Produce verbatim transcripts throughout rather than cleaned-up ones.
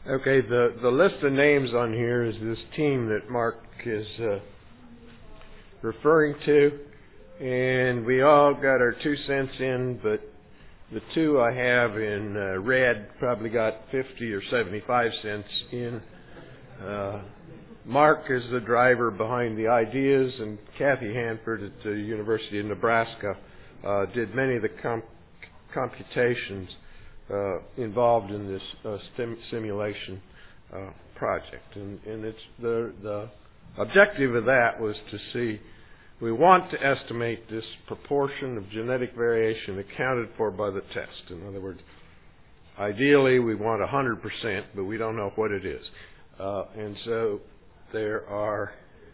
Okay, the, the list of names on here is this team that Mark is uh, referring to, and we all got our two cents in, but the two I have in uh, red probably got fifty or seventy-five cents in. Uh, Mark is the driver behind the ideas, and Kathy Hanford at the University of Nebraska uh, did many of the com- computations uh, involved in this uh, stim- simulation uh, project. And, and it's the, the objective of that was to see, we want to estimate this proportion of genetic variation accounted for by the test. In other words, ideally we want one hundred percent, but we don't know what it is. Uh, and so there are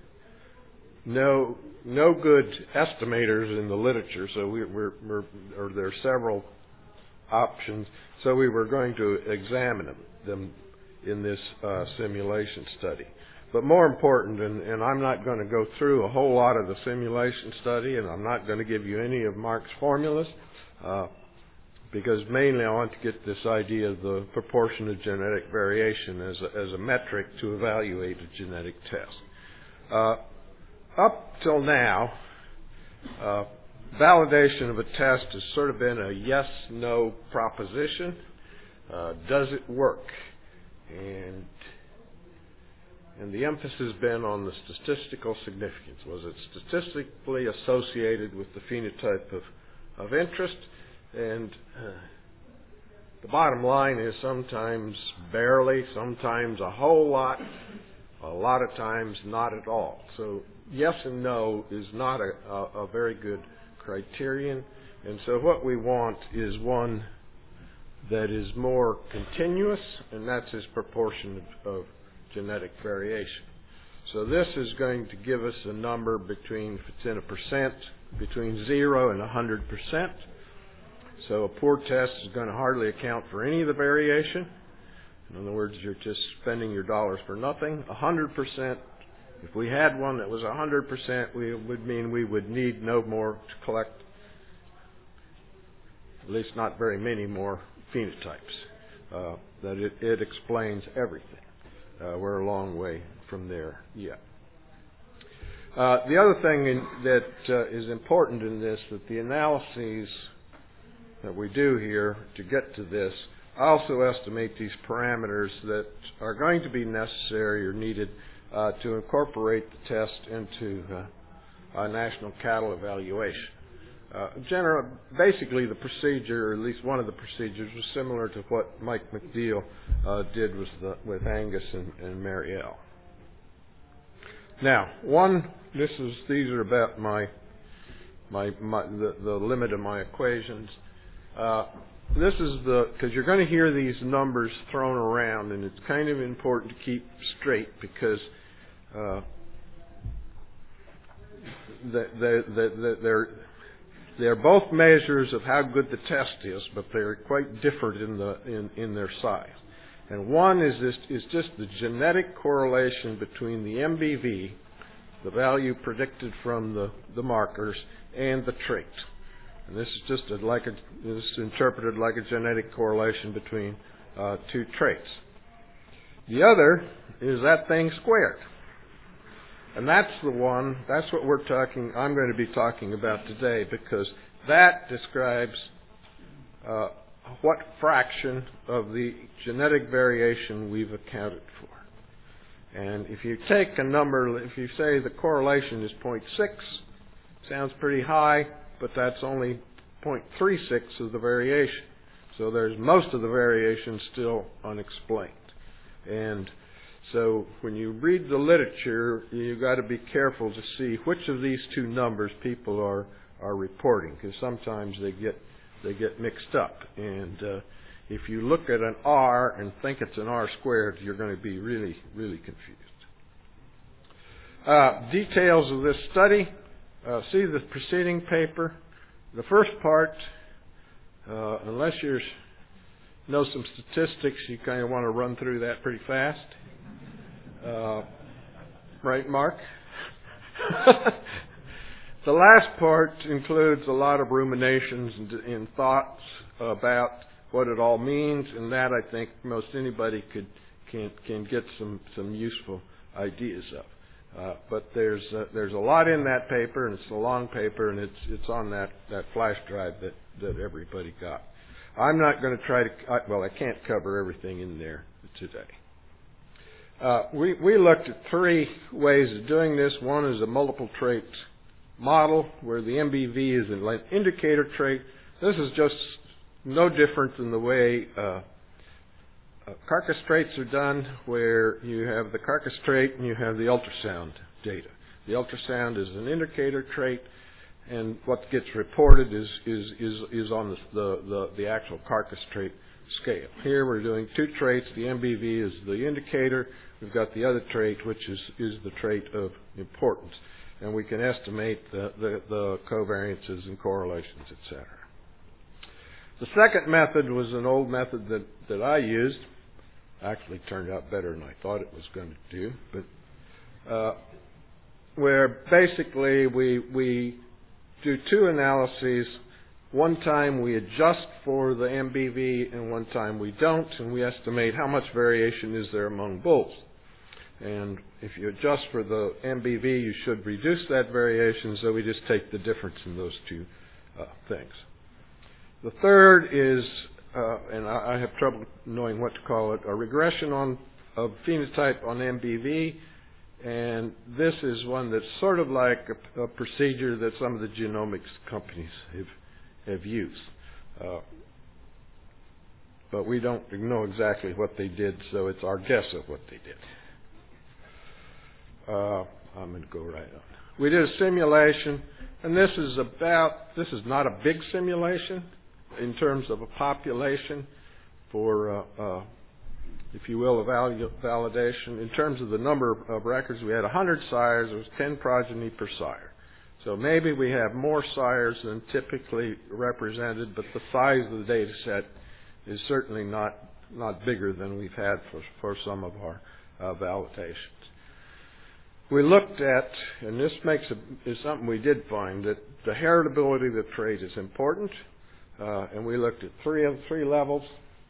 no no good estimators in the literature, so we, we're, we're or there are several options. So we were going to examine them, them in this uh, simulation study. But more important, and, and I'm not going to go through a whole lot of the simulation study, and I'm not going to give you any of Mark's formulas, uh, because mainly I want to get this idea of the proportion of genetic variation as a, as a metric to evaluate a genetic test. Uh, up till now, uh, validation of a test has sort of been a yes-no proposition. Uh, does it work? And and the emphasis has been on the statistical significance. Was it statistically associated with the phenotype of, of interest? And uh, the bottom line is sometimes barely, sometimes a whole lot, a lot of times not at all. So yes and no is not a, a, a very good criterion. And so what we want is one that is more continuous, and that's its proportion of, of genetic variation. So this is going to give us a number between, if it's in a percent, between zero and one hundred percent. So a poor test is going to hardly account for any of the variation. In other words, you're just spending your dollars for nothing. one hundred percent, if we had one that was one hundred percent, we would mean we would need no more to collect, at least not very many more phenotypes. Uh, that it, it explains everything. Uh, we're a long way from there yet. Uh, the other thing in, that uh, is important in this, that the analyses that we do here to get to this also estimate these parameters that are going to be necessary or needed uh, to incorporate the test into uh, a national cattle evaluation. Uh, general, basically, the procedure, or at least one of the procedures, was similar to what Mike McDeal uh, did with, the, with Angus and, and Marielle. Now, one, this is these are about my my, my the, the limit of my equations. Uh, this is the because you're going to hear these numbers thrown around, and it's kind of important to keep straight because uh, the, the, the, the, they're They're both measures of how good the test is, but they're quite different in the in, in their size. And one is this is just the genetic correlation between the M B V, the value predicted from the, the markers, and the trait. And this is just a, like a this is interpreted like a genetic correlation between uh, two traits. The other is that thing squared. And that's the one, that's what we're talking, I'm going to be talking about today, because that describes uh, what fraction of the genetic variation we've accounted for. And if you take a number, if you say the correlation is zero point six, sounds pretty high, but that's only zero point three six of the variation. So there's most of the variation still unexplained. And so when you read the literature, you've got to be careful to see which of these two numbers people are, are reporting, because sometimes they get they get mixed up. And uh, if you look at an R and think it's an R squared, you're going to be really, really confused. Uh, details of this study. Uh, see the preceding paper. The first part, uh, unless you know some statistics, you kind of want to run through that pretty fast. Uh, right, Mark? The last part includes a lot of ruminations and, and thoughts about what it all means, and that I think most anybody could can can get some some useful ideas of. Uh, but there's uh, there's a lot in that paper, and it's a long paper, and it's it's on that, that flash drive that, that everybody got. I'm not going to try to I, well, I can't cover everything in there today. Uh, we we looked at three ways of doing this. One is a multiple trait model, where the M B V is an indicator trait. This is just no different than the way uh, Uh, carcass traits are done, where you have the carcass trait and you have the ultrasound data. The ultrasound is an indicator trait, and what gets reported is is is, is on the, the the the actual carcass trait scale. Here we're doing two traits. The M B V is the indicator. We've got the other trait, which is is the trait of importance, and we can estimate the the, the covariances and correlations, et cetera. The second method was an old method that that I used. Actually turned out better than I thought it was going to do, but uh, where basically we we do two analyses. One time we adjust for the M B V, and one time we don't, and we estimate how much variation is there among bulls. And if you adjust for the M B V, you should reduce that variation, so we just take the difference in those two uh, things. The third is Uh, and I, I have trouble knowing what to call it, a regression on of phenotype on M B V, and this is one that's sort of like a, a procedure that some of the genomics companies have have used, uh, but we don't know exactly what they did, so it's our guess of what they did. Uh, I'm going to go right on. We did a simulation, and this is about this is not a big simulation in terms of a population for, uh, uh, if you will, a value validation. In terms of the number of records, we had one hundred sires. There was ten progeny per sire. So maybe we have more sires than typically represented, but the size of the data set is certainly not not bigger than we've had for, for some of our uh, validations. We looked at, and this makes a, is something we did find, that the heritability of the trait is important. Uh, and we looked at three of three levels,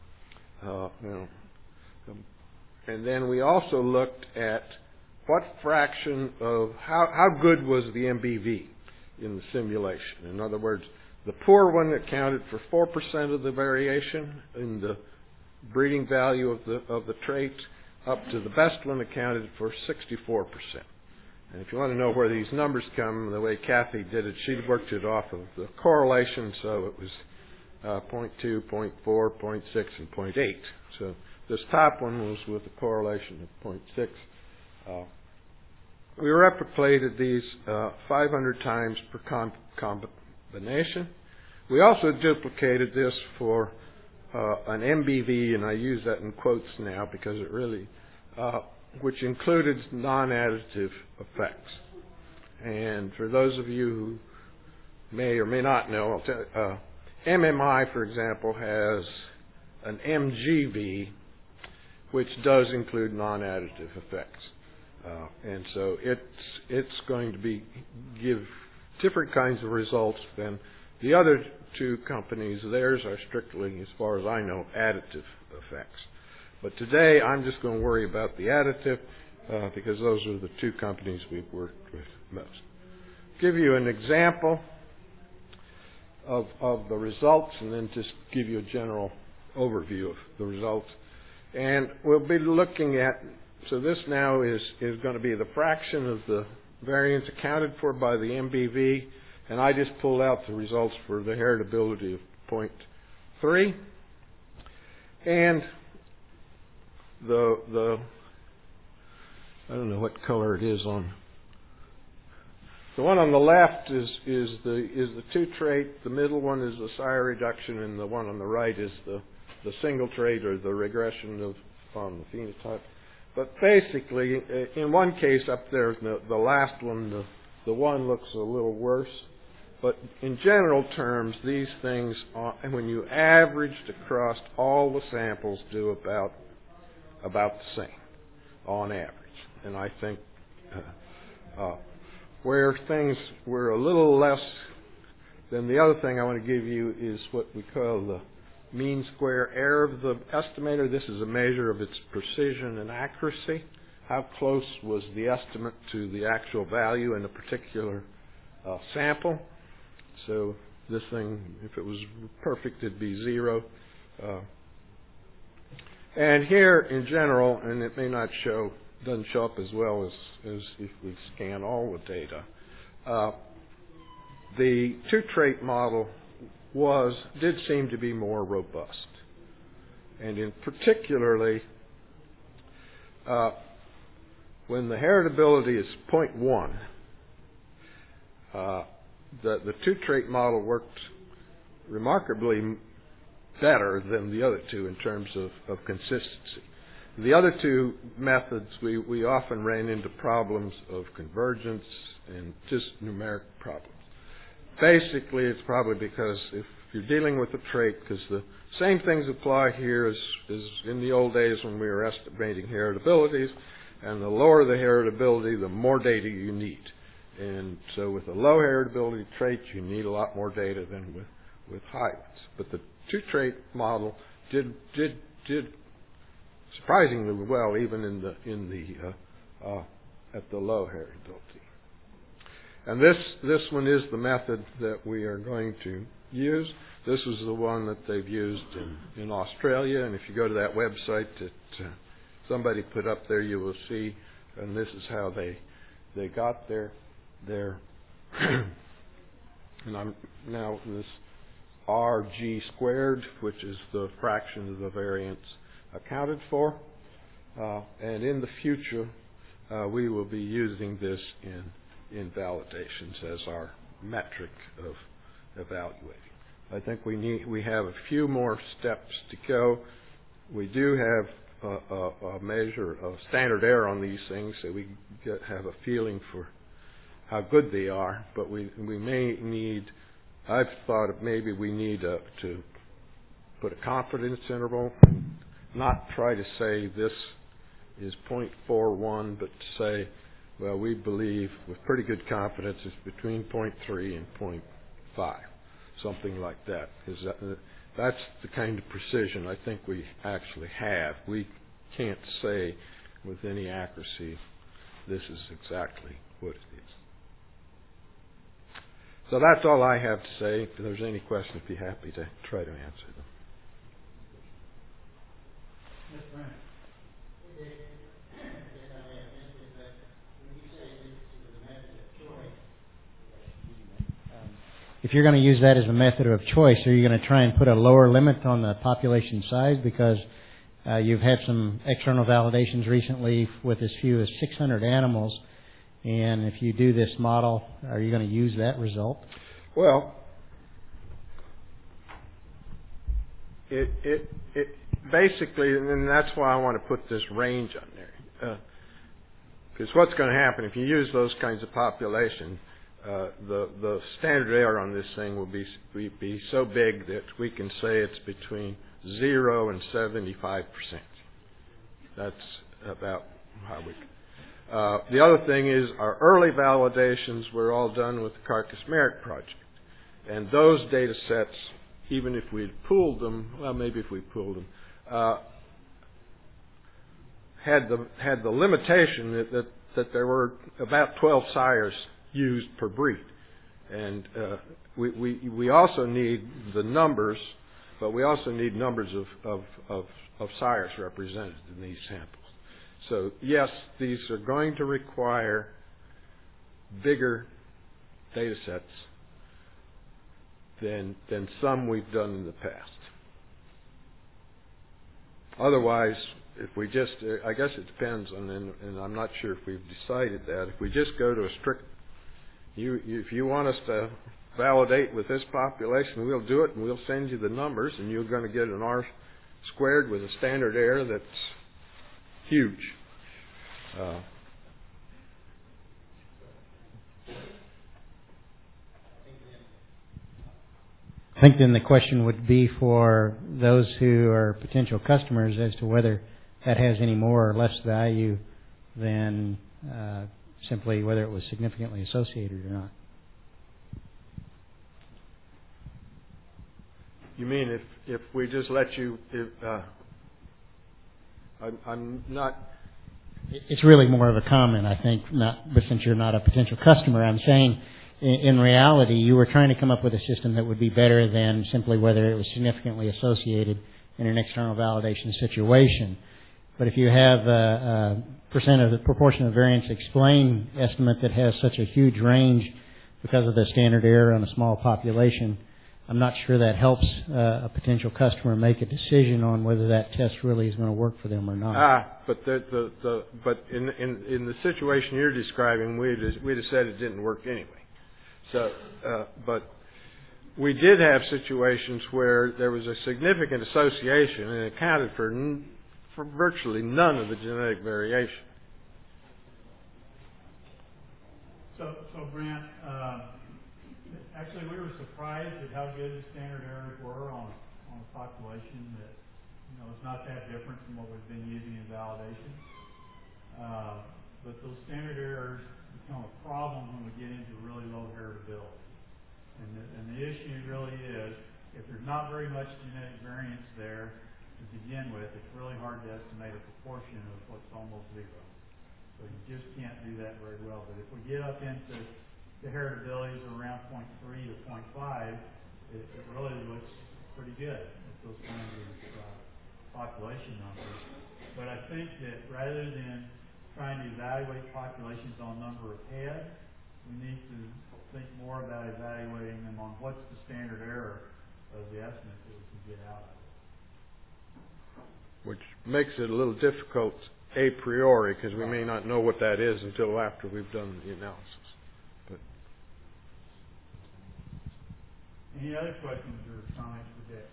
uh, you know, um, and then we also looked at what fraction of how how good was the M B V in the simulation. In other words, the poor one accounted for four percent of the variation in the breeding value of the of the trait, up to the best one accounted for sixty-four percent. And if you want to know where these numbers come, the way Kathy did it, she worked it off of the correlation, so it was Uh, zero point two, zero point four, zero point six, and zero point eight. So this top one was with a correlation of zero point six. Uh, we replicated these uh, five hundred times per com- combination. We also duplicated this for uh, an M B V, and I use that in quotes now because it really, uh, which included non-additive effects. And for those of you who may or may not know, I'll tell you, uh, M M I, for example, has an M G V, which does include non-additive effects, uh, and so it's it's going to be give different kinds of results than the other two companies. Theirs are strictly, as far as I know, additive effects. But today, I'm just going to worry about the additive uh, because those are the two companies we've worked with most. Give you an example Of, of the results, and then just give you a general overview of the results. And we'll be looking at, so this now is, is going to be the fraction of the variance accounted for by the M B V, and I just pulled out the results for the heritability of zero point three. And the, the I don't know what color it is on. The one on the left is, is the is the two trait. The middle one is the sire reduction, and the one on the right is the, the single trait or the regression of on the phenotype. But basically, in one case up there, the, the last one, the the one looks a little worse. But in general terms, these things, are, and when you averaged across all the samples, do about about the same on average. And I think. Uh, uh, Where things were a little less than the other thing I want to give you is what we call the, mean square error of the estimator. This is a measure of its precision and accuracy. How close was the estimate to the actual value in a particular uh, sample? So this thing, if it was perfect, it'd be zero. Uh, and here, in general, and it may not show, doesn't show up as well as, as if we scan all the data. Uh, the two-trait model was, did seem to be more robust. And in particularly, uh, when the heritability is zero point one, uh, the, the two-trait model worked remarkably better than the other two in terms of, of consistency. The other two methods, we, we often ran into problems of convergence and just numeric problems. Basically, it's probably because if you're dealing with a trait, because the same things apply here as, as in the old days when we were estimating heritabilities, and the lower the heritability, the more data you need. And so with a low heritability trait, you need a lot more data than with, with high ones. But the two-trait model did did did surprisingly well, even in the in the uh, uh, at the low heritability. And this this one is the method that we are going to use. This is the one that they've used in, in Australia, and if you go to that website that uh, somebody put up there, you will see. And this is how they they got their their. And I'm now this R G squared, which is the fraction of the variance accounted for. Uh, and in the future, uh, we will be using this in in validations as our metric of evaluating. I think we need we have a few more steps to go. We do have a, a, a measure of standard error on these things, so we get, have a feeling for how good they are. But we we may need. I've thought of maybe we need a, to put a confidence interval, and not try to say this is zero point four one, but to say, well, we believe with pretty good confidence it's between zero point three and zero point five, something like that. Because that, that's the kind of precision I think we actually have. We can't say with any accuracy this is exactly what it is. So that's all I have to say. If there's any questions, I'd be happy to try to answer them. Mister Brown. If you're going to use that as a method of choice, are you going to try and put a lower limit on the population size? Because uh, you've had some external validations recently with as few as six hundred animals. And if you do this model, are you going to use that result? Well, it it it basically, and that's why I want to put this range on there. Because uh, what's going to happen if you use those kinds of population, uh, the the standard error on this thing will be, be be so big that we can say it's between zero and seventy-five percent. That's about how we. Uh, the other thing is our early validations were all done with the Carcass Merit Project. And those data sets, even if we'd pooled them, well, maybe if we pooled them, uh, had the had the limitation that, that, that there were about twelve sires used per breed. And uh, we, we, we also need the numbers, but we also need numbers of, of, of, of sires represented in these samples. So, yes, these are going to require bigger data sets than, than some we've done in the past. Otherwise, if we just, I guess it depends on, and, and I'm not sure if we've decided that, if we just go to a strict, you, if you want us to validate with this population, we'll do it and we'll send you the numbers and you're going to get an R squared with a standard error that's huge. Uh, I think then the question would be for those who are potential customers as to whether that has any more or less value than uh, simply whether it was significantly associated or not. You mean if if we just let you? If, uh, I'm, I'm not. It's really more of a comment, I think, not, but since you're not a potential customer, I'm saying in, in reality you were trying to come up with a system that would be better than simply whether it was significantly associated in an external validation situation. But if you have a, a percent of the proportion of variance explained estimate that has such a huge range because of the standard error on a small population, I'm not sure that helps uh, a potential customer make a decision on whether that test really is going to work for them or not. Ah, but the the, the but in in in the situation you're describing, we'd we'd have said it didn't work anyway. So, uh, but we did have situations where there was a significant association and it accounted for n- for virtually none of the genetic variation. So, so Brent. Uh, Actually, we were surprised at how good the standard errors were on, on a population that, you know, is not that different from what we've been using in validation. Uh, but those standard errors become a problem when we get into really low heritability. And the, and the issue really is, if there's not very much genetic variance there to begin with, it's really hard to estimate a proportion of what's almost zero. So you just can't do that very well. But if we get up into the heritability is around zero point three to zero point five, it, it really looks pretty good at those kinds of uh, population numbers. But I think that rather than trying to evaluate populations on number of heads, we need to think more about evaluating them on what's the standard error of the estimate that we can get out of it. Which makes it a little difficult a priori because we may not know what that is until after we've done the analysis. Any other questions or comments for Dick?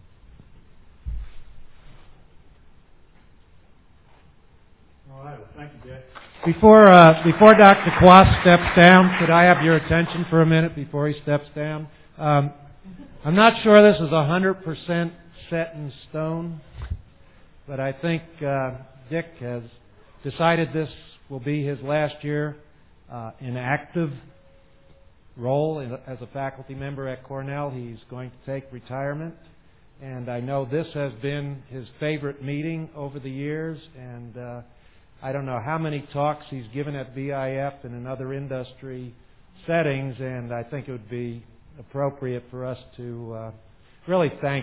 All right. Well, thank you, Dick. Before uh, before Doctor Quast steps down, could I have your attention for a minute before he steps down? Um, I'm not sure this is one hundred percent set in stone, but I think uh, Dick has decided this will be his last year uh, in active role as a faculty member at Cornell. He's going to take retirement, and I know this has been his favorite meeting over the years, and uh, I don't know how many talks he's given at V I F and in other industry settings, and I think it would be appropriate for us to uh, really thank